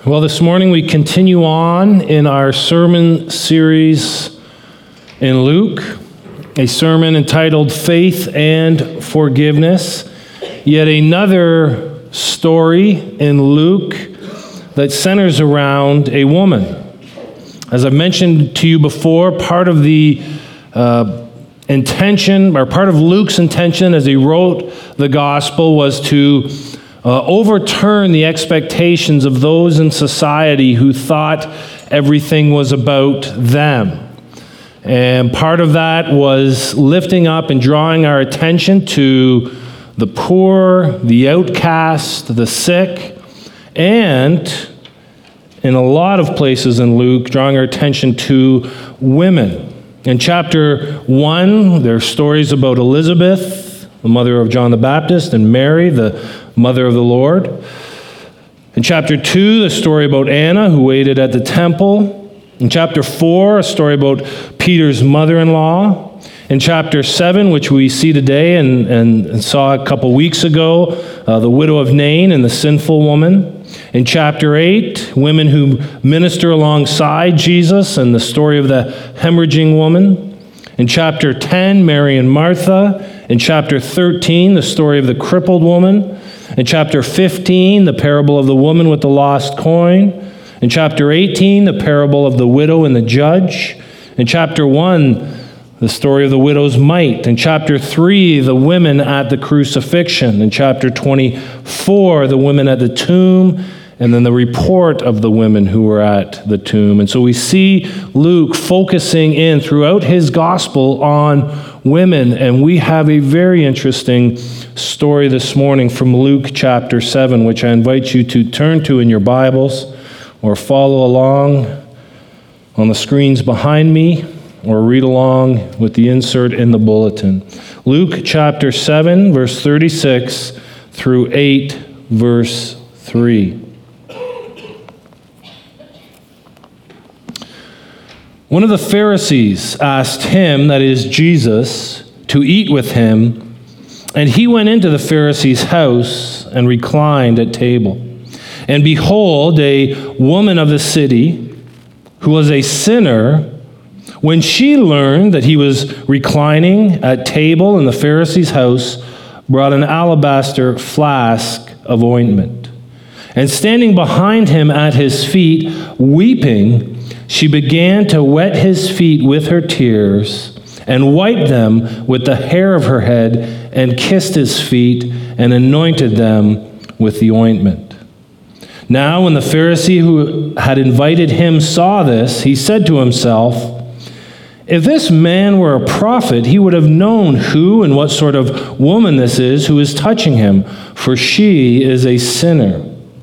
Well, this morning we continue on in our sermon series in Luke, a sermon entitled Faith and Forgiveness. Yet another story in Luke that centers around a woman. As I've mentioned to you before, part of the intention, or part of Luke's intention as he wrote the gospel was to overturn the expectations of those in society who thought everything was about them. And part of that was lifting up and drawing our attention to the poor, the outcast, the sick, and in a lot of places in Luke, drawing our attention to women. In chapter 1, there are stories about Elizabeth, the mother of John the Baptist, and Mary, the mother of the Lord. In chapter 2, the story about Anna, who waited at the temple. In chapter 4, a story about Peter's mother-in-law. In chapter 7, which we see today and saw a couple weeks ago, the widow of Nain and the sinful woman. In chapter 8, women who minister alongside Jesus and the story of the hemorrhaging woman. In chapter 10, Mary and Martha. In chapter 13, the story of the crippled woman. In chapter 15, the parable of the woman with the lost coin. In chapter 18, the parable of the widow and the judge. In chapter 1, the story of the widow's mite. In chapter 3, the women at the crucifixion. In chapter 24, the women at the tomb. And then the report of the women who were at the tomb. And so we see Luke focusing in throughout his gospel on women. And we have a very interesting story this morning from Luke chapter 7, which I invite you to turn to in your Bibles or follow along on the screens behind me or read along with the insert in the bulletin. Luke chapter 7, verse 36 through 8, verse 3. One of the Pharisees asked him, that is Jesus, to eat with him, and he went into the Pharisee's house and reclined at table. And behold, a woman of the city, who was a sinner, when she learned that he was reclining at table in the Pharisee's house, brought an alabaster flask of ointment. And standing behind him at his feet, weeping, she began to wet his feet with her tears and wiped them with the hair of her head and kissed his feet and anointed them with the ointment. Now when the Pharisee who had invited him saw this, he said to himself, "If this man were a prophet, he would have known who and what sort of woman this is who is touching him, for she is a sinner."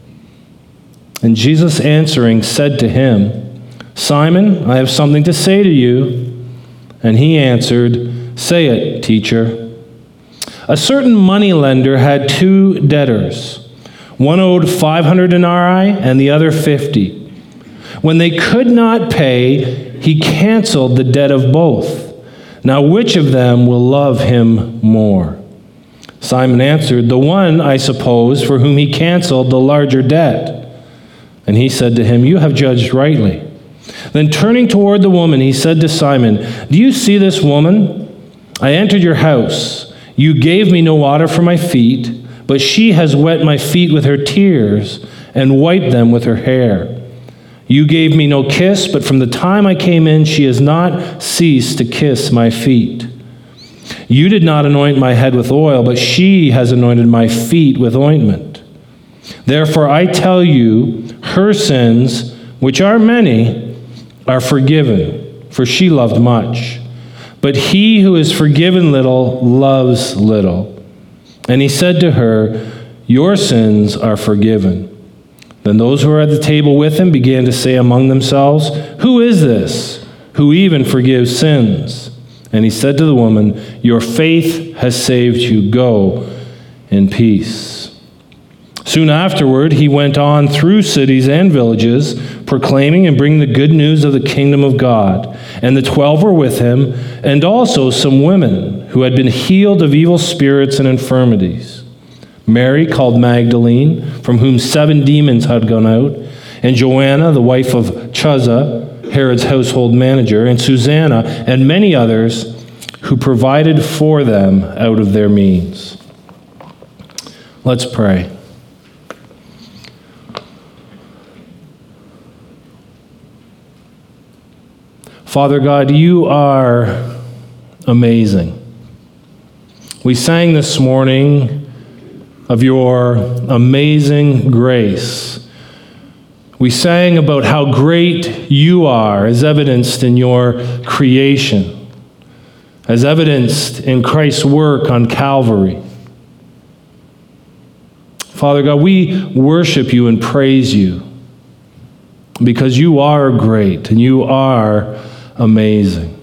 And Jesus answering said to him, "Simon, I have something to say to you." And he answered, "Say it, teacher." A certain moneylender had two debtors. One owed 500 denarii and the other 50. When they could not pay, he canceled the debt of both. Now which of them will love him more? Simon answered, "The one, I suppose, for whom he canceled the larger debt." And he said to him, "You have judged rightly." Then turning toward the woman, he said to Simon, "Do you see this woman? I entered your house. You gave me no water for my feet, but she has wet my feet with her tears and wiped them with her hair. You gave me no kiss, but from the time I came in, she has not ceased to kiss my feet. You did not anoint my head with oil, but she has anointed my feet with ointment. Therefore I tell you, her sins, which are many, are forgiven, for she loved much. But he who is forgiven little loves little." And he said to her, "Your sins are forgiven." Then those who were at the table with him began to say among themselves, "Who is this who even forgives sins?" And he said to the woman, "Your faith has saved you. Go in peace." Soon afterward, he went on through cities and villages, proclaiming and bringing the good news of the kingdom of God. And the 12 were with him, and also some women who had been healed of evil spirits and infirmities. Mary, called Magdalene, from whom 7 demons had gone out, and Joanna, the wife of Chuza, Herod's household manager, and Susanna, and many others who provided for them out of their means. Let's pray. Father God, you are amazing. We sang this morning of your amazing grace. We sang about how great you are, as evidenced in your creation, as evidenced in Christ's work on Calvary. Father God, we worship you and praise you because you are great and you are amazing.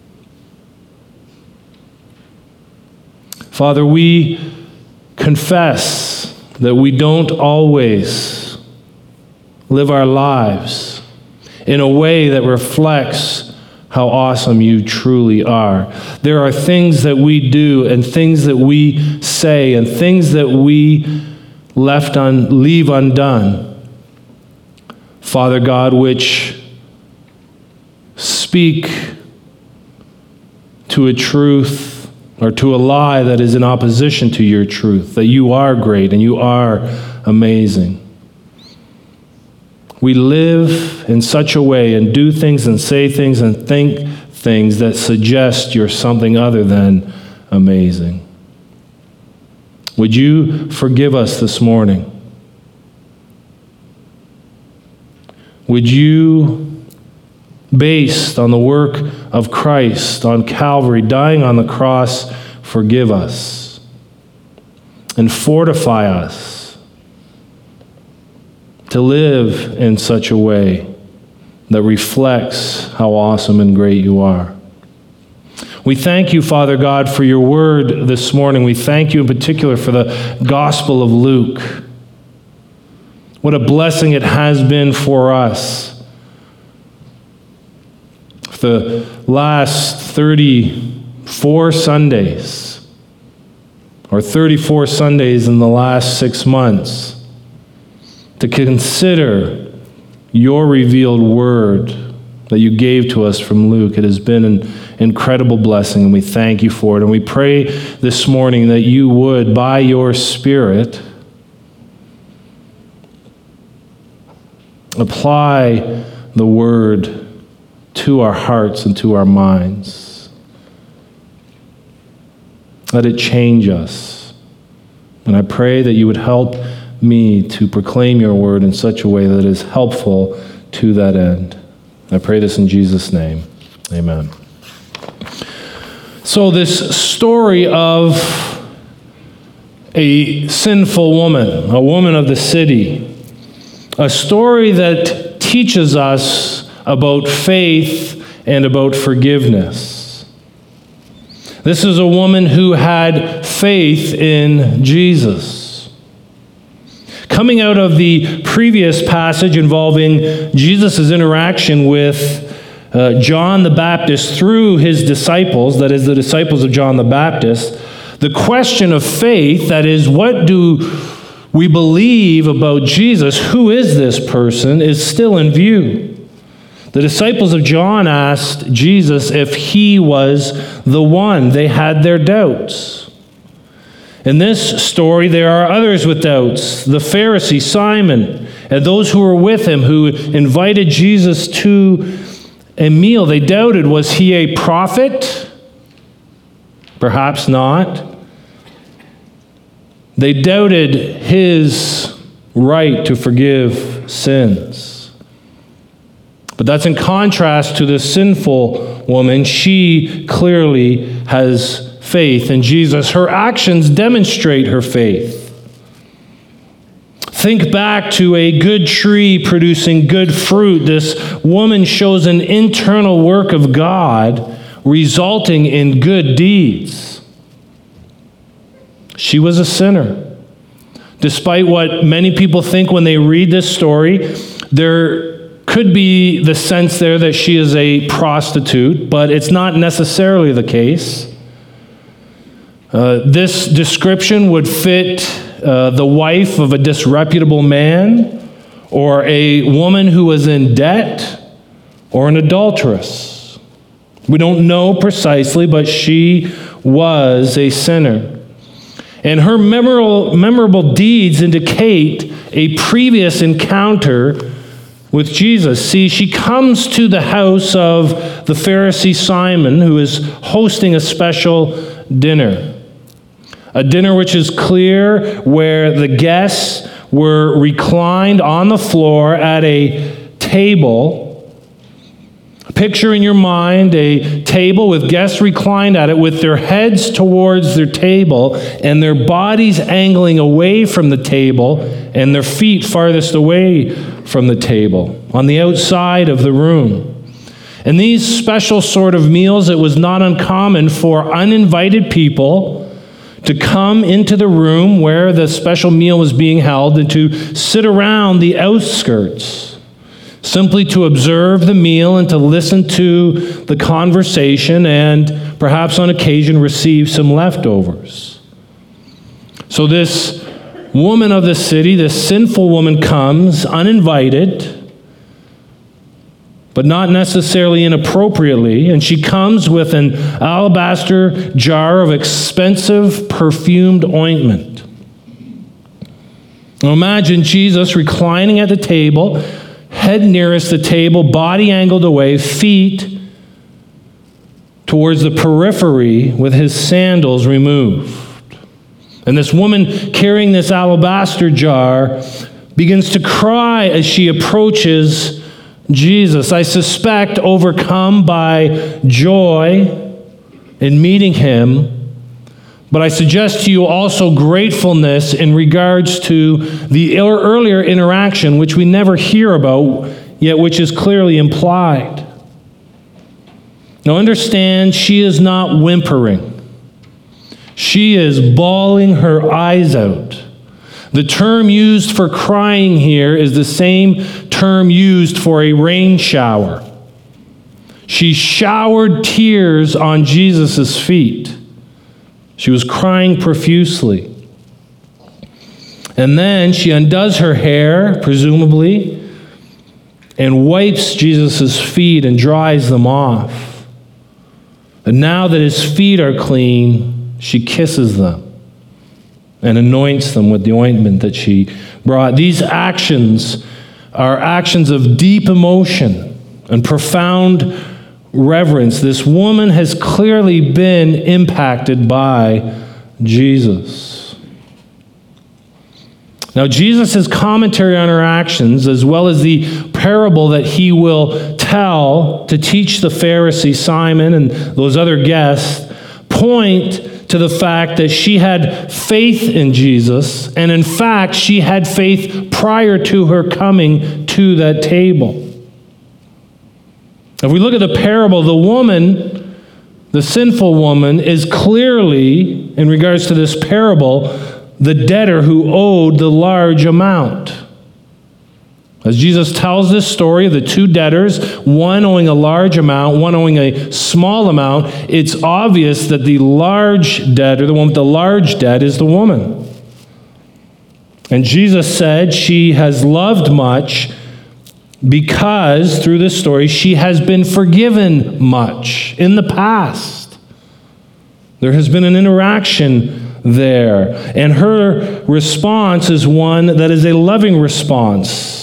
Father, we confess that we don't always live our lives in a way that reflects how awesome you truly are. There are things that we do and things that we say and things that we leave undone, Father God, which speak to a truth or to a lie that is in opposition to your truth, that you are great and you are amazing. We live in such a way and do things and say things and think things that suggest you're something other than amazing. Would you forgive us this morning? Would you, based on the work of Christ on Calvary, dying on the cross, forgive us and fortify us to live in such a way that reflects how awesome and great you are. We thank you, Father God, for your word this morning. We thank you in particular for the Gospel of Luke. What a blessing it has been for us. The last 34 Sundays, or 34 Sundays in the last 6 months, to consider your revealed word that you gave to us from Luke. It has been an incredible blessing, and we thank you for it. And we pray this morning that you would, by your Spirit, apply the word to our hearts and to our minds. Let it change us. And I pray that you would help me to proclaim your word in such a way that is helpful to that end. I pray this in Jesus' name. Amen. So this story of a sinful woman, a woman of the city, a story that teaches us about faith and about forgiveness. This is a woman who had faith in Jesus. Coming out of the previous passage involving Jesus' interaction with John the Baptist through his disciples, that is, the disciples of John the Baptist, the question of faith, that is, what do we believe about Jesus, who is this person, is still in view. The disciples of John asked Jesus if he was the one. They had their doubts. In this story, there are others with doubts. The Pharisee, Simon, and those who were with him who invited Jesus to a meal. They doubted, was he a prophet? Perhaps not. They doubted his right to forgive sins. But that's in contrast to the sinful woman. She clearly has faith in Jesus. Her actions demonstrate her faith. Think back to a good tree producing good fruit. This woman shows an internal work of God resulting in good deeds. She was a sinner. Despite what many people think when they read this story, there could be the sense there that she is a prostitute, but it's not necessarily the case. This description would fit the wife of a disreputable man or a woman who was in debt, or an adulteress. We don't know precisely, but she was a sinner. And her memorable deeds indicate a previous encounter with Jesus. See, she comes to the house of the Pharisee Simon, who is hosting a special dinner. A dinner which is clear, where the guests were reclined on the floor at a table. Picture in your mind a table with guests reclined at it with their heads towards their table and their bodies angling away from the table and their feet farthest away from the table on the outside of the room. In these special sort of meals, it was not uncommon for uninvited people to come into the room where the special meal was being held and to sit around the outskirts, simply to observe the meal and to listen to the conversation and perhaps on occasion receive some leftovers. So this woman of the city, this sinful woman, comes uninvited, but not necessarily inappropriately, and she comes with an alabaster jar of expensive perfumed ointment. Now imagine Jesus reclining at the table, head nearest the table, body angled away, feet towards the periphery with his sandals removed. And this woman carrying this alabaster jar begins to cry as she approaches Jesus, I suspect overcome by joy in meeting him, but I suggest to you also gratefulness in regards to the earlier interaction, which we never hear about, yet which is clearly implied. Now understand, she is not whimpering. She is bawling her eyes out. The term used for crying here is the same term used for a rain shower. She showered tears on Jesus' feet. She was crying profusely. And then she undoes her hair, presumably, and wipes Jesus' feet and dries them off. And now that his feet are clean, she kisses them and anoints them with the ointment that she brought. These actions are actions of deep emotion and profound reverence. This woman has clearly been impacted by Jesus. Now, Jesus' commentary on her actions, as well as the parable that he will tell to teach the Pharisee Simon and those other guests, point to the fact that she had faith in Jesus, and in fact, she had faith prior to her coming to that table. If we look at the parable, the woman, the sinful woman, is clearly, in regards to this parable, the debtor who owed the large amount. As Jesus tells this story of the two debtors, one owing a large amount, one owing a small amount, it's obvious that the large debtor, the one with the large debt, is the woman. And Jesus said she has loved much because, through this story, she has been forgiven much in the past. There has been an interaction there. And her response is one that is a loving response,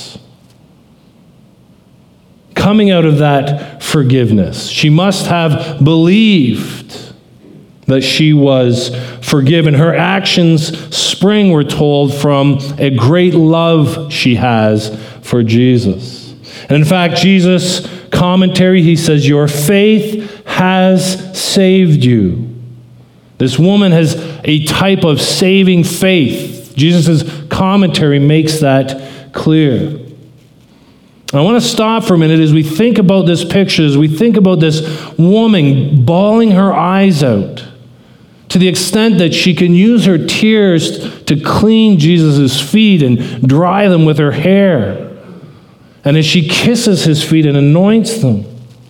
coming out of that forgiveness. She must have believed that she was forgiven. Her actions spring, we're told, from a great love she has for Jesus. And in fact, Jesus' commentary, he says, your faith has saved you. This woman has a type of saving faith. Jesus' commentary makes that clear. I want to stop for a minute as we think about this picture, as we think about this woman bawling her eyes out to the extent that she can use her tears to clean Jesus' feet and dry them with her hair. And as she kisses his feet and anoints them.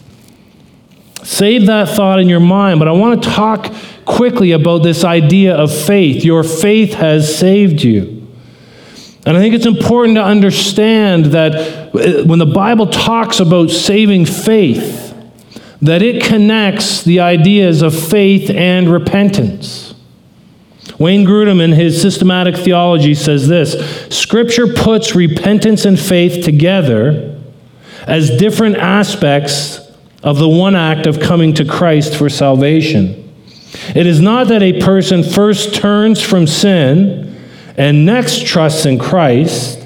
Save that thought in your mind, but I want to talk quickly about this idea of faith. Your faith has saved you. And I think it's important to understand that when the Bible talks about saving faith, that it connects the ideas of faith and repentance. Wayne Grudem, in his systematic theology, says this: Scripture puts repentance and faith together as different aspects of the one act of coming to Christ for salvation. It is not that a person first turns from sin and next trusts in Christ,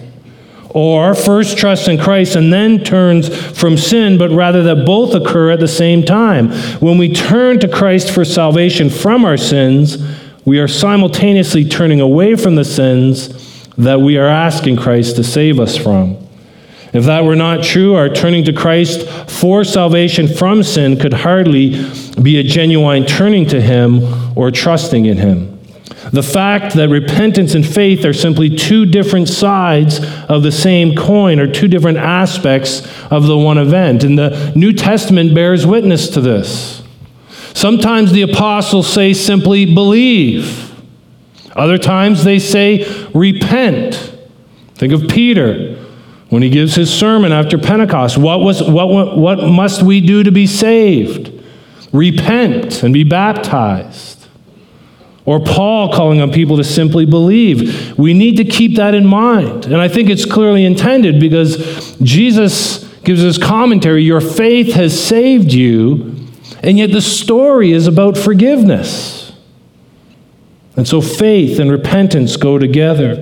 or first trusts in Christ and then turns from sin, but rather that both occur at the same time. When we turn to Christ for salvation from our sins, we are simultaneously turning away from the sins that we are asking Christ to save us from. If that were not true, our turning to Christ for salvation from sin could hardly be a genuine turning to Him or trusting in Him. The fact that repentance and faith are simply two different sides of the same coin, or two different aspects of the one event. And the New Testament bears witness to this. Sometimes the apostles say simply believe. Other times they say repent. Think of Peter when he gives his sermon after Pentecost. What must we do to be saved? Repent and be baptized. Or Paul calling on people to simply believe. We need to keep that in mind. And I think it's clearly intended because Jesus gives us commentary. Your faith has saved you, and yet the story is about forgiveness. And so faith and repentance go together.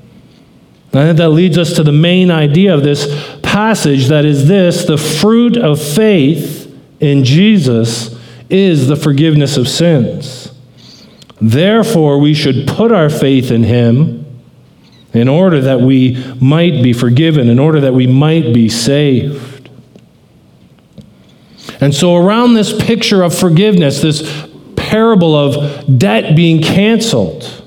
And I think that leads us to the main idea of this passage, that is this: the fruit of faith in Jesus is the forgiveness of sins. Therefore, we should put our faith in Him in order that we might be forgiven, in order that we might be saved. And so around this picture of forgiveness, this parable of debt being canceled,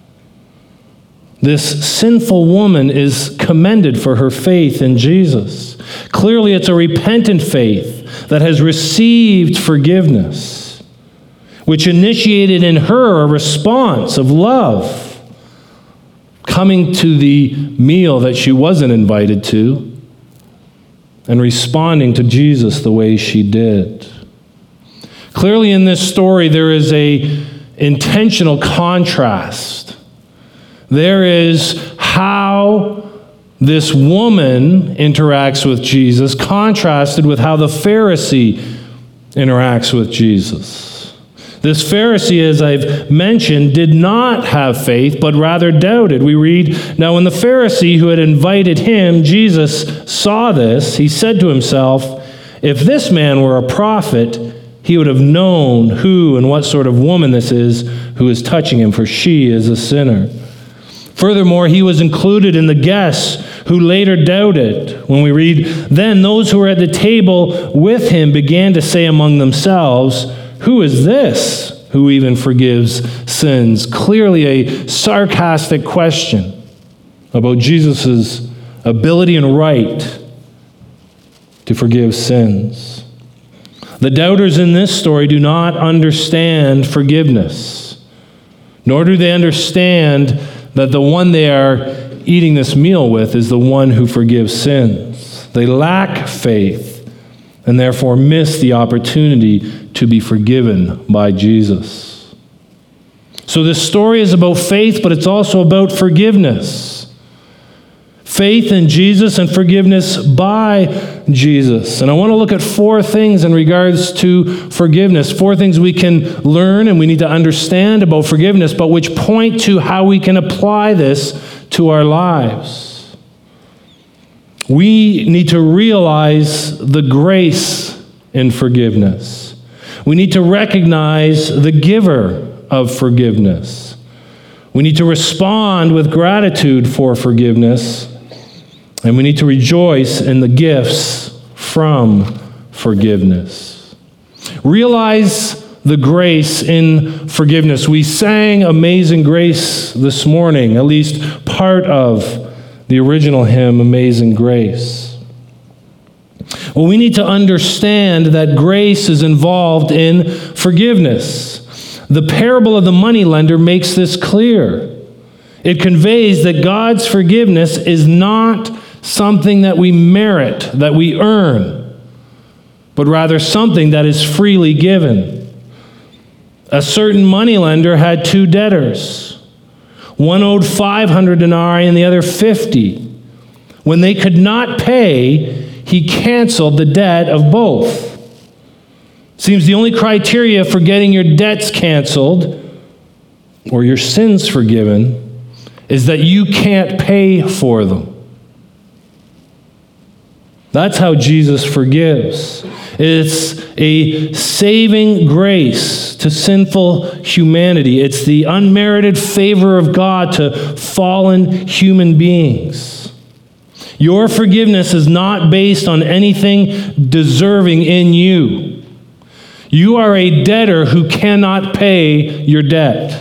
this sinful woman is commended for her faith in Jesus. Clearly, it's a repentant faith that has received forgiveness, which initiated in her a response of love, coming to the meal that she wasn't invited to and responding to Jesus the way she did. Clearly in this story, there is an intentional contrast. There is how this woman interacts with Jesus, contrasted with how the Pharisee interacts with Jesus. This Pharisee, as I've mentioned, did not have faith, but rather doubted. We read, "Now when the Pharisee who had invited him, Jesus, saw this, he said to himself, 'If this man were a prophet, he would have known who and what sort of woman this is who is touching him, for she is a sinner.' Furthermore, he was included in the guests who later doubted. When we read, 'Then those who were at the table with him began to say among themselves, who is this who even forgives sins?'" Clearly a sarcastic question about Jesus' ability and right to forgive sins. The doubters in this story do not understand forgiveness, nor do they understand that the one they are eating this meal with is the one who forgives sins. They lack faith and therefore miss the opportunity to be forgiven by Jesus. So this story is about faith, but it's also about forgiveness. Faith in Jesus and forgiveness by Jesus. And I want to look at four things in regards to forgiveness. Four things we can learn and we need to understand about forgiveness, but which point to how we can apply this to our lives. We need to realize the grace in forgiveness. We need to recognize the giver of forgiveness. We need to respond with gratitude for forgiveness. And we need to rejoice in the gifts from forgiveness. Realize the grace in forgiveness. We sang Amazing Grace this morning, at least part of the original hymn, Amazing Grace. Well, we need to understand that grace is involved in forgiveness. The parable of the moneylender makes this clear. It conveys that God's forgiveness is not something that we merit, that we earn, but rather something that is freely given. A certain moneylender had two debtors. One owed 500 denarii and the other 50. When they could not pay, he canceled the debt of both. Seems the only criteria for getting your debts canceled or your sins forgiven is that you can't pay for them. That's how Jesus forgives. It's a saving grace to sinful humanity. It's the unmerited favor of God to fallen human beings. Your forgiveness is not based on anything deserving in you. You are a debtor who cannot pay your debt.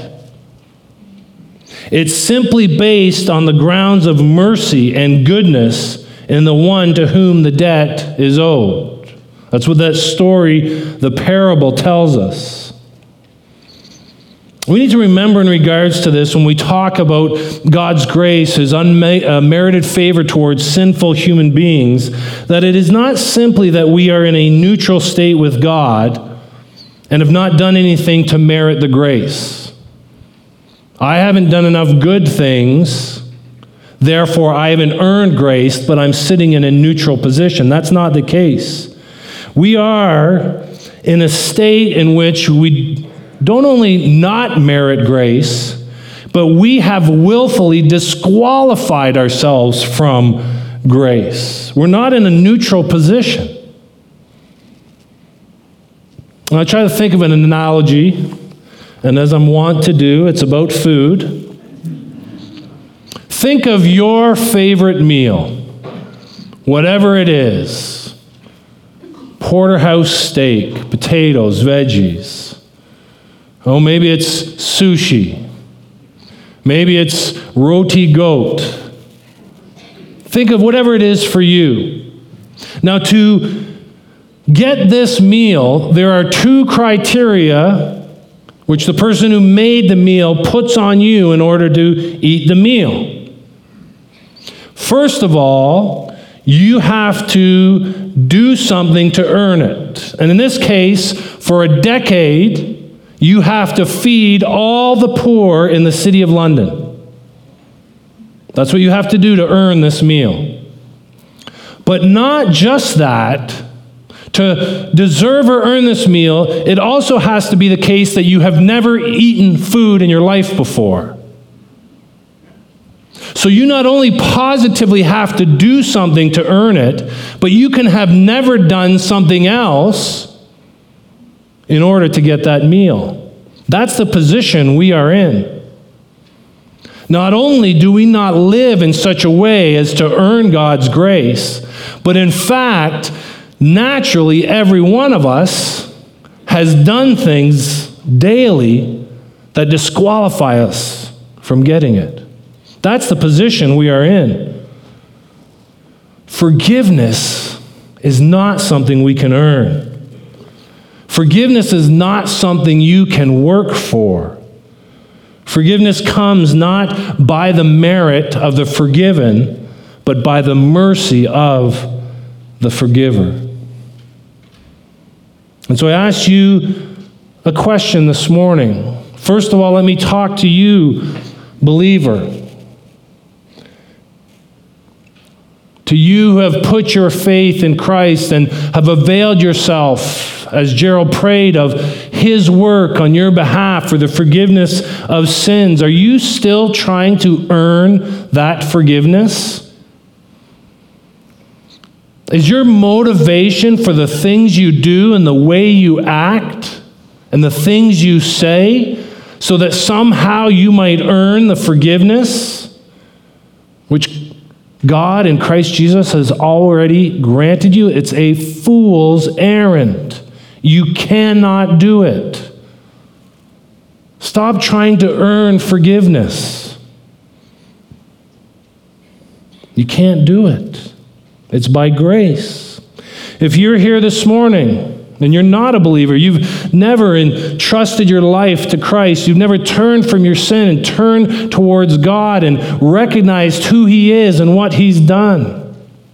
It's simply based on the grounds of mercy and goodness in the one to whom the debt is owed. That's what that story, the parable, tells us. We need to remember in regards to this when we talk about God's grace, his unmerited favor towards sinful human beings, that it is not simply that we are in a neutral state with God and have not done anything to merit the grace. I haven't done enough good things, therefore I haven't earned grace, but I'm sitting in a neutral position. That's not the case. We are in a state in which we don't only not merit grace, but we have willfully disqualified ourselves from grace. We're not in a neutral position. I try to think of an analogy, and as I'm wont to do, it's about food. Think of your favorite meal, whatever it is. Porterhouse steak, potatoes, veggies. Oh, maybe it's sushi. Maybe it's roti goat. Think of whatever it is for you. Now, to get this meal, there are two criteria which the person who made the meal puts on you in order to eat the meal. First of all, you have to do something to earn it. And in this case, for a decade, you have to feed all the poor in the city of London. That's what you have to do to earn this meal. But not just that. To deserve or earn this meal, it also has to be the case that you have never eaten food in your life before. So you not only positively have to do something to earn it, but you can have never done something else in order to get that meal. That's the position we are in. Not only do we not live in such a way as to earn God's grace, but in fact, naturally, every one of us has done things daily that disqualify us from getting it. That's the position we are in. Forgiveness is not something we can earn. Forgiveness is not something you can work for. Forgiveness comes not by the merit of the forgiven, but by the mercy of the forgiver. And so I ask you a question this morning. First of all, let me talk to you, believer. To you who have put your faith in Christ and have availed yourself, as Gerald prayed, of his work on your behalf for the forgiveness of sins. Are you still trying to earn that forgiveness? Is your motivation for the things you do and the way you act and the things you say so that somehow you might earn the forgiveness which God in Christ Jesus has already granted you? It's a fool's errand. You cannot do it. Stop trying to earn forgiveness. You can't do it. It's by grace. If you're here this morning and you're not a believer, you've never entrusted your life to Christ, you've never turned from your sin and turned towards God and recognized who He is and what He's done,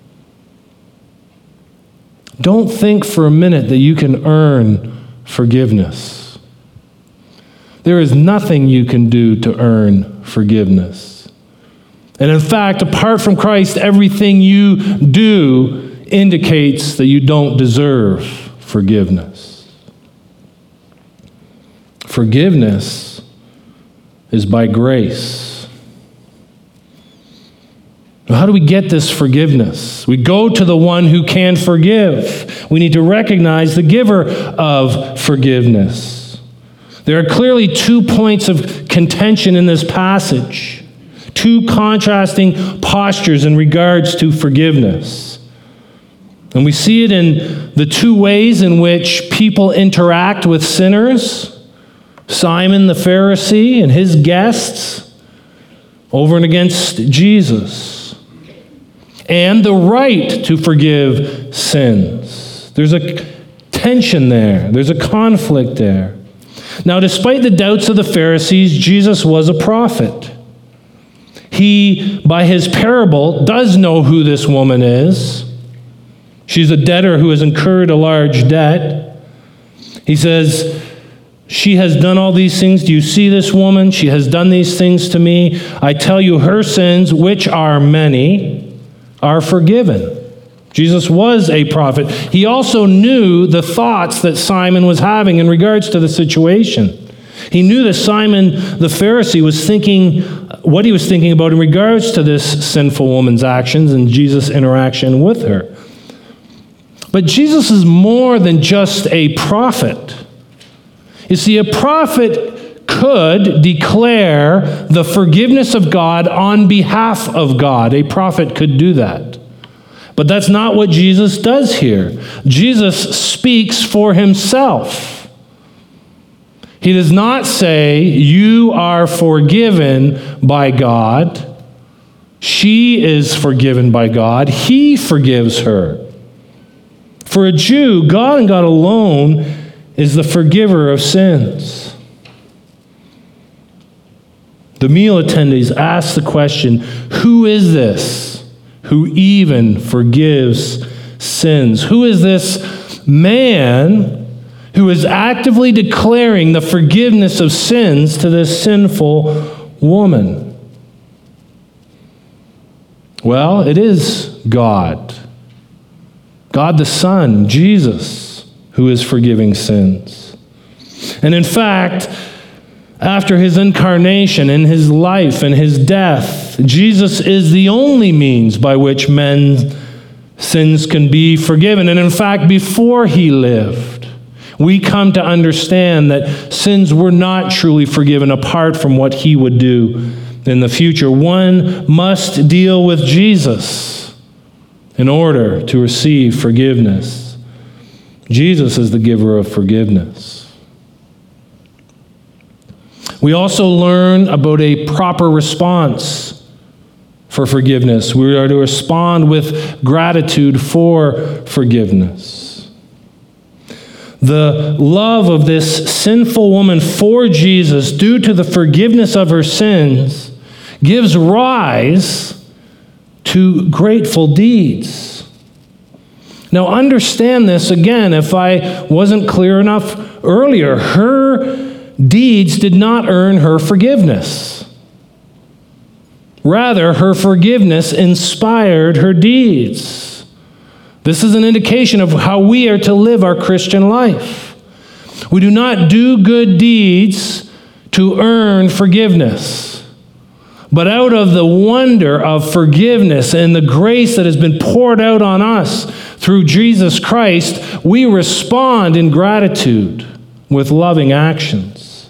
don't think for a minute that you can earn forgiveness. There is nothing you can do to earn forgiveness. And in fact, apart from Christ, everything you do indicates that you don't deserve forgiveness. Forgiveness is by grace. Now, how do we get this forgiveness? We go to the one who can forgive. We need to recognize the giver of forgiveness. There are clearly 2 points of contention in this passage, 2 contrasting postures in regards to forgiveness. And we see it in the 2 ways in which people interact with sinners. Simon the Pharisee and his guests over and against Jesus. And the right to forgive sins. There's a tension there. There's a conflict there. Now, despite the doubts of the Pharisees, Jesus was a prophet. He, by his parable, does know who this woman is. She's a debtor who has incurred a large debt. He says, she has done all these things. Do you see this woman? She has done these things to me. I tell you, her sins, which are many, are forgiven. Jesus was a prophet. He also knew the thoughts that Simon was having in regards to the situation. He knew that Simon the Pharisee was thinking what he was thinking about in regards to this sinful woman's actions and Jesus' interaction with her. But Jesus is more than just a prophet. You see, a prophet could declare the forgiveness of God on behalf of God. A prophet could do that. But that's not what Jesus does here. Jesus speaks for himself. He does not say, you are forgiven by God. She is forgiven by God. He forgives her. For a Jew, God and God alone is the forgiver of sins. The meal attendees asked the question, who is this who even forgives sins? Who is this man who is actively declaring the forgiveness of sins to this sinful woman? Well, it is God. God the Son, Jesus, who is forgiving sins. And in fact, after his incarnation and his life and his death, Jesus is the only means by which men's sins can be forgiven. And in fact, before he lived, we come to understand that sins were not truly forgiven apart from what he would do in the future. One must deal with Jesus in order to receive forgiveness. Jesus is the giver of forgiveness. We also learn about a proper response for forgiveness. We are to respond with gratitude for forgiveness. The love of this sinful woman for Jesus, due to the forgiveness of her sins, gives rise to grateful deeds. Now understand this again, if I wasn't clear enough earlier. Her deeds did not earn her forgiveness. Rather, her forgiveness inspired her deeds. This is an indication of how we are to live our Christian life. We do not do good deeds to earn forgiveness. But out of the wonder of forgiveness and the grace that has been poured out on us through Jesus Christ, we respond in gratitude with loving actions.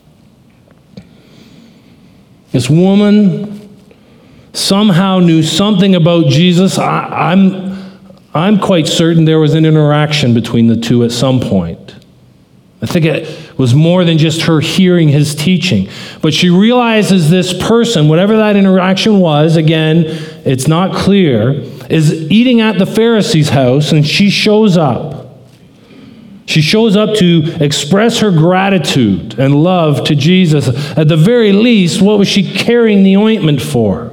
This woman somehow knew something about Jesus. I'm quite certain there was an interaction between the two at some point. I think it was more than just her hearing his teaching. But she realizes this person, whatever that interaction was, again, it's not clear, is eating at the Pharisee's house, and she shows up. She shows up to express her gratitude and love to Jesus. At the very least, what was she carrying the ointment for?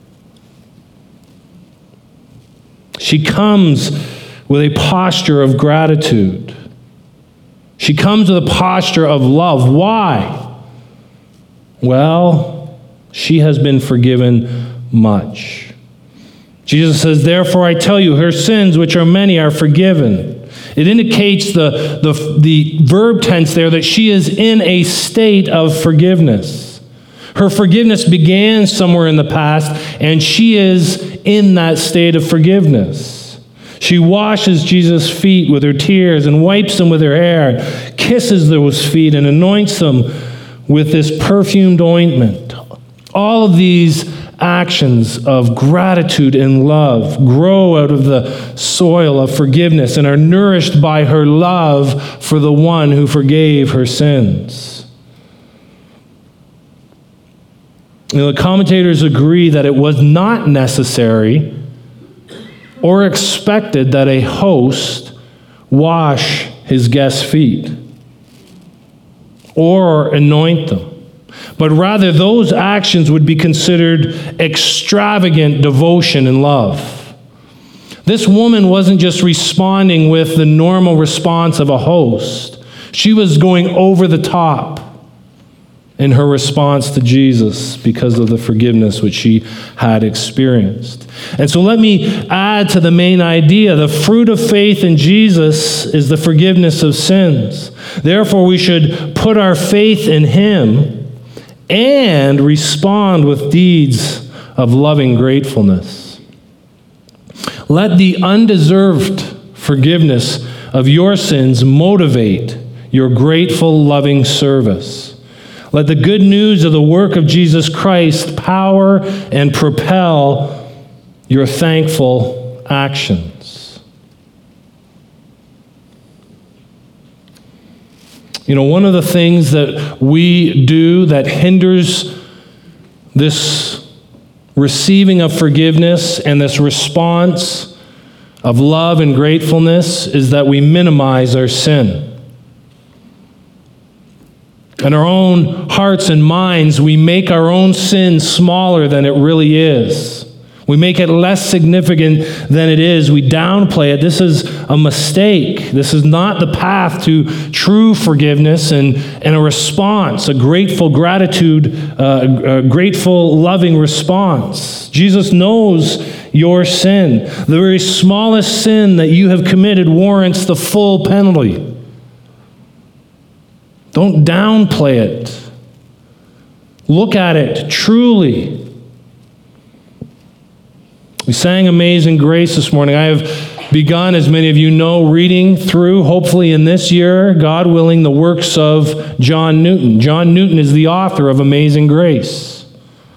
She comes with a posture of gratitude. She comes with a posture of love. Why? Well, she has been forgiven much. Jesus says, therefore I tell you, her sins, which are many, are forgiven. It indicates the verb tense there that she is in a state of forgiveness. Her forgiveness began somewhere in the past, and she is in that state of forgiveness. She washes Jesus' feet with her tears and wipes them with her hair, kisses those feet and anoints them with this perfumed ointment. All of these actions of gratitude and love grow out of the soil of forgiveness and are nourished by her love for the one who forgave her sins. The commentators agree that it was not necessary or expected that a host wash his guests' feet or anoint them, but rather those actions would be considered extravagant devotion and love. This woman wasn't just responding with the normal response of a host. She was going over the top in her response to Jesus because of the forgiveness which she had experienced. And so let me add to the main idea. The fruit of faith in Jesus is the forgiveness of sins. Therefore, we should put our faith in him and respond with deeds of loving gratefulness. Let the undeserved forgiveness of your sins motivate your grateful, loving service. Let the good news of the work of Jesus Christ power and propel your thankful actions. You know, one of the things that we do that hinders this receiving of forgiveness and this response of love and gratefulness is that we minimize our sin. In our own hearts and minds, we make our own sin smaller than it really is. We make it less significant than it is. We downplay it. This is a mistake. This is not the path to true forgiveness and a response, a grateful gratitude, a grateful, loving response. Jesus knows your sin. The very smallest sin that you have committed warrants the full penalty. Don't downplay it. Look at it truly. We sang Amazing Grace this morning. I have begun, as many of you know, reading through, hopefully in this year, God willing, the works of John Newton. John Newton is the author of Amazing Grace.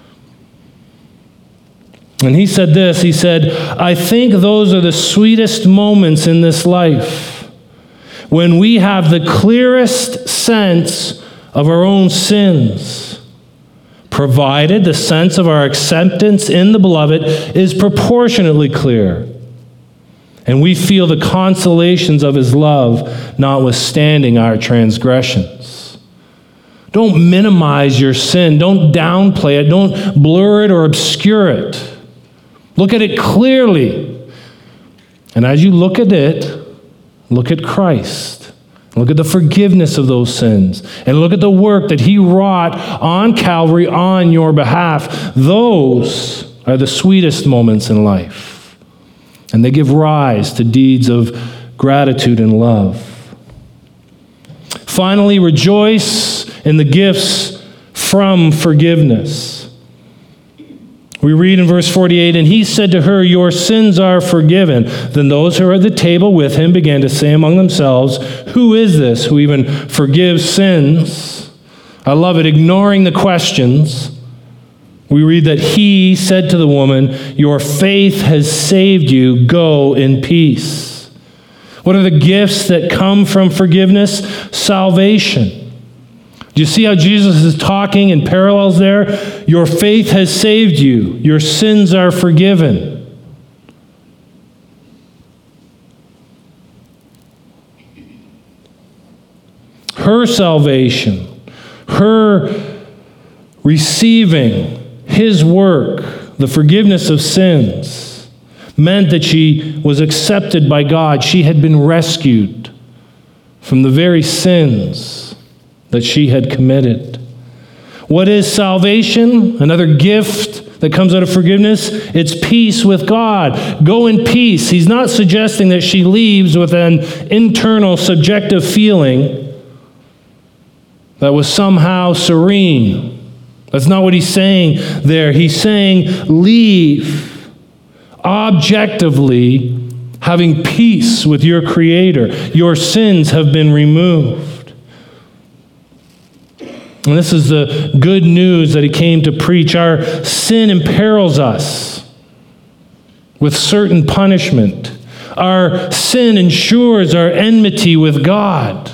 And he said this, he said, I think those are the sweetest moments in this life, when we have the clearest sense of our own sins, provided the sense of our acceptance in the beloved is proportionately clear, and we feel the consolations of his love notwithstanding our transgressions. Don't minimize your sin. Don't downplay it. Don't blur it or obscure it. Look at it clearly. And as you look at it, look at Christ. Look at the forgiveness of those sins. And look at the work that he wrought on Calvary on your behalf. Those are the sweetest moments in life. And they give rise to deeds of gratitude and love. Finally, rejoice in the gifts from forgiveness. We read in verse 48, and he said to her, your sins are forgiven. Then those who were at the table with him began to say among themselves, who is this who even forgives sins? I love it. Ignoring the questions, we read that he said to the woman, your faith has saved you. Go in peace. What are the gifts that come from forgiveness? Salvation. Do you see how Jesus is talking in parallels there? Your faith has saved you. Your sins are forgiven. her salvation, her receiving his work, the forgiveness of sins, meant that she was accepted by God. She had been rescued from the very sins that she had committed. What is salvation? Another gift that comes out of forgiveness. It's peace with God. Go in peace. He's not suggesting that she leaves with an internal subjective feeling that was somehow serene. That's not what he's saying there. He's saying leave objectively having peace with your Creator. Your sins have been removed. And this is the good news that he came to preach. Our sin imperils us with certain punishment. Our sin ensures our enmity with God.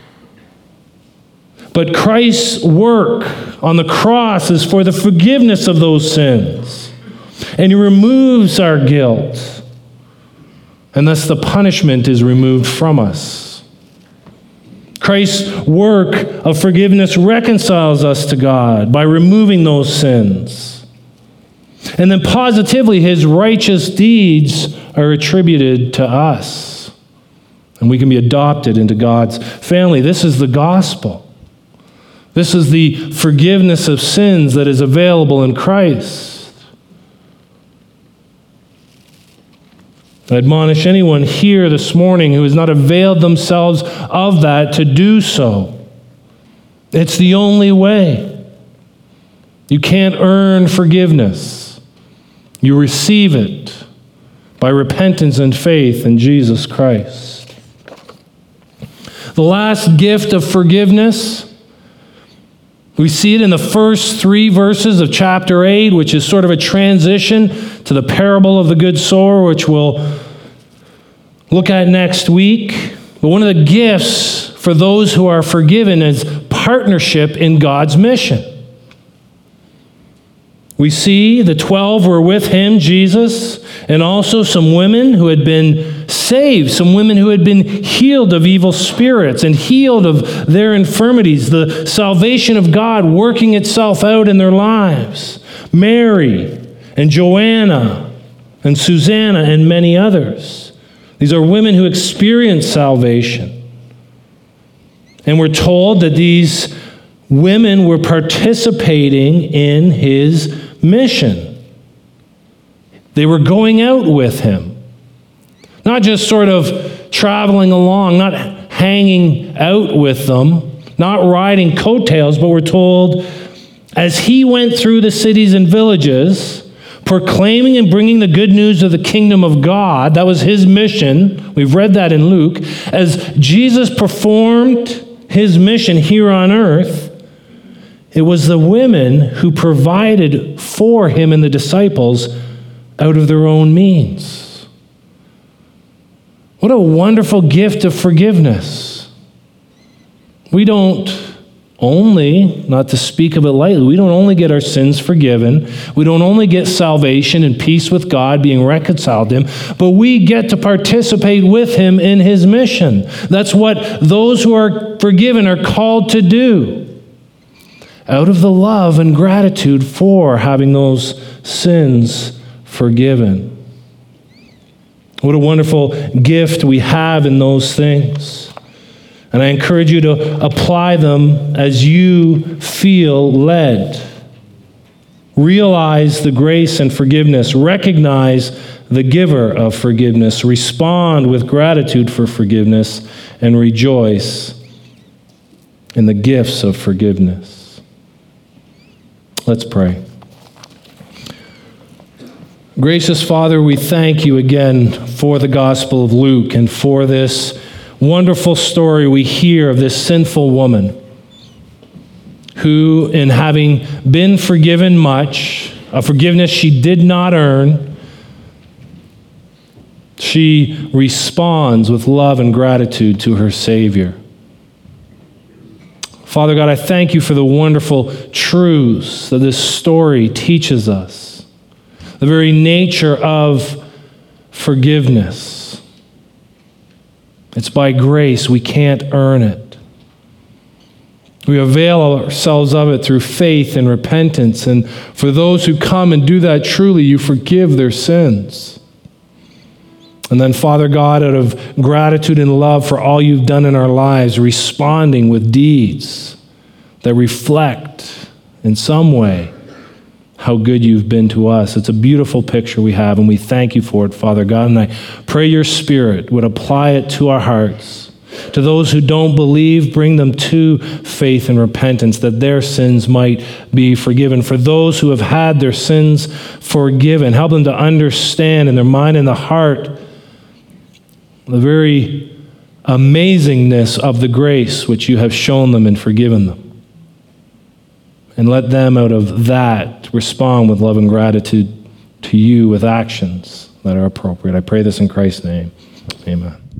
But Christ's work on the cross is for the forgiveness of those sins. And he removes our guilt. And thus the punishment is removed from us. Christ's work of forgiveness reconciles us to God by removing those sins. And then positively, his righteous deeds are attributed to us. And we can be adopted into God's family. This is the gospel. This is the forgiveness of sins that is available in Christ. I admonish anyone here this morning who has not availed themselves of that to do so. It's the only way. You can't earn forgiveness. You receive it by repentance and faith in Jesus Christ. The last gift of forgiveness, we see it in the first 3 verses of chapter 8, which is sort of a transition to the parable of the good sower, which we'll look at next week. But one of the gifts for those who are forgiven is partnership in God's mission. We see the 12 were with him, Jesus, and also some women who had been saved, some women who had been healed of evil spirits and healed of their infirmities, the salvation of God working itself out in their lives. Mary and Joanna and Susanna and many others. These are women who experienced salvation. And we're told that these women were participating in his mission. They were going out with him. Not just sort of traveling along, not hanging out with them, not riding coattails, but we're told as he went through the cities and villages, proclaiming and bringing the good news of the kingdom of God. That was his mission. We've read that in Luke. As Jesus performed his mission here on earth, it was the women who provided for him and the disciples out of their own means. What a wonderful gift of forgiveness. We don't only, not to speak of it lightly, we don't only get our sins forgiven, we don't only get salvation and peace with God, being reconciled to him, but we get to participate with him in his mission. That's what those who are forgiven are called to do, out of the love and gratitude for having those sins forgiven. What a wonderful gift we have in those things. And I encourage you to apply them as you feel led. Realize the grace and forgiveness. Recognize the giver of forgiveness. Respond with gratitude for forgiveness and rejoice in the gifts of forgiveness. Let's pray. Gracious Father, we thank you again for the Gospel of Luke and for this wonderful story we hear of this sinful woman who, in having been forgiven much, a forgiveness she did not earn, she responds with love and gratitude to her Savior. Father God, I thank you for the wonderful truths that this story teaches us, the very nature of forgiveness. It's by grace. We can't earn it. We avail ourselves of it through faith and repentance. And for those who come and do that truly, you forgive their sins. And then, Father God, out of gratitude and love for all you've done in our lives, responding with deeds that reflect in some way how good you've been to us. It's a beautiful picture we have, and we thank you for it, Father God. And I pray your Spirit would apply it to our hearts. To those who don't believe, bring them to faith and repentance, that their sins might be forgiven. For those who have had their sins forgiven, help them to understand in their mind and the heart the very amazingness of the grace which you have shown them and forgiven them. And let them, out of that, respond with love and gratitude to you with actions that are appropriate. I pray this in Christ's name. Amen.